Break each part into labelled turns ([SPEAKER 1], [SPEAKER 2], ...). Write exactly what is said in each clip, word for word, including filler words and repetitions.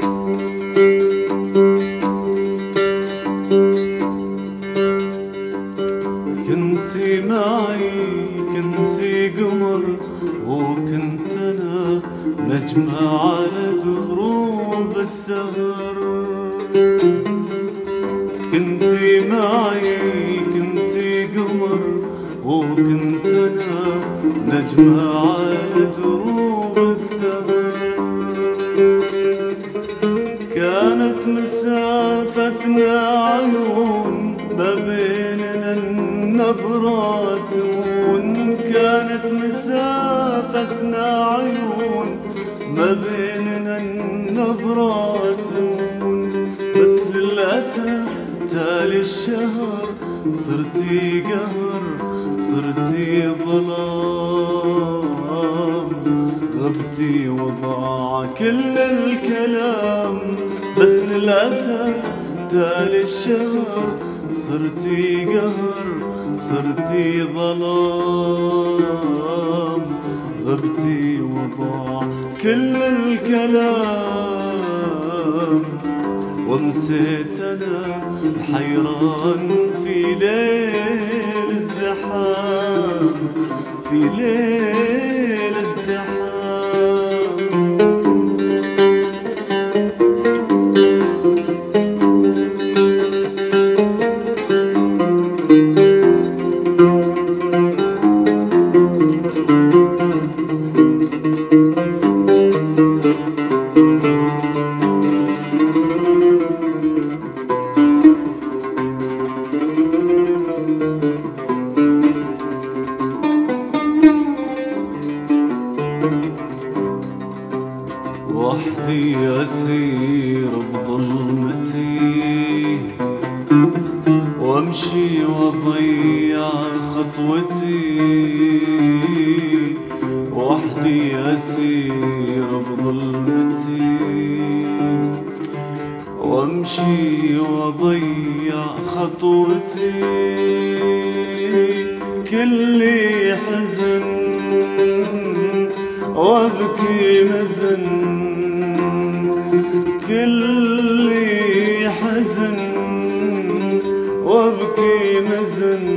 [SPEAKER 1] كنتي معي كنتي قمر وكنت أنا نجمة على دروب السهر. كنتي معي كنتي قمر وكنت أنا نجمة على دروب السهر. كانت مسافتنا عيون ما بيننا النظرات، كانت مسافتنا عيون ما بيننا النظرات. بس للأسف تالي الشهر صرتي قهر صرتي ظلام، غبتي وضاع كل الكلام. بس للأسف تالي الشهر صرتي قهر صرتي ظلام، غبتي وضاع كل الكلام. ومسيت أنا حيران في ليل الزحام، في ليل الزحام. وحدي أسير بظلمتي وامشي وأضيع خطوتي. وحدي أسير بظلمتي وامشي وأضيع خطوتي. كلي حزن وابكي مزن، كلي حزن وابكي مزن.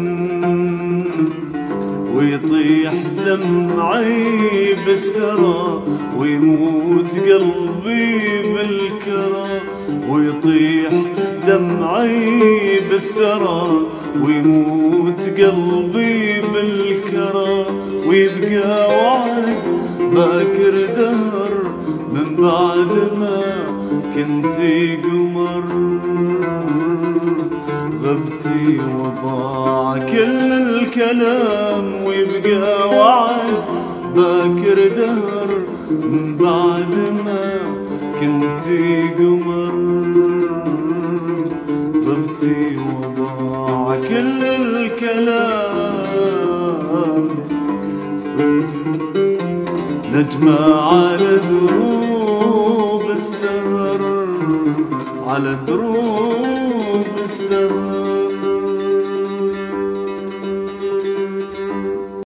[SPEAKER 1] ويطيح دمعي بالثرى ويموت قلبي بالكرى. ويطيح دمعي بالثرى ويموت قلبي بالكرى. ويبقى وعد باكر دهر من بعد ما كنتي قمر، غبتي وضاع كل الكلام. ويبقى وعد باكر دهر من بعد ما كنتي قمر، غبتي وضاع كل الكلام. نجمة على دروب السهر، على دروب السهر.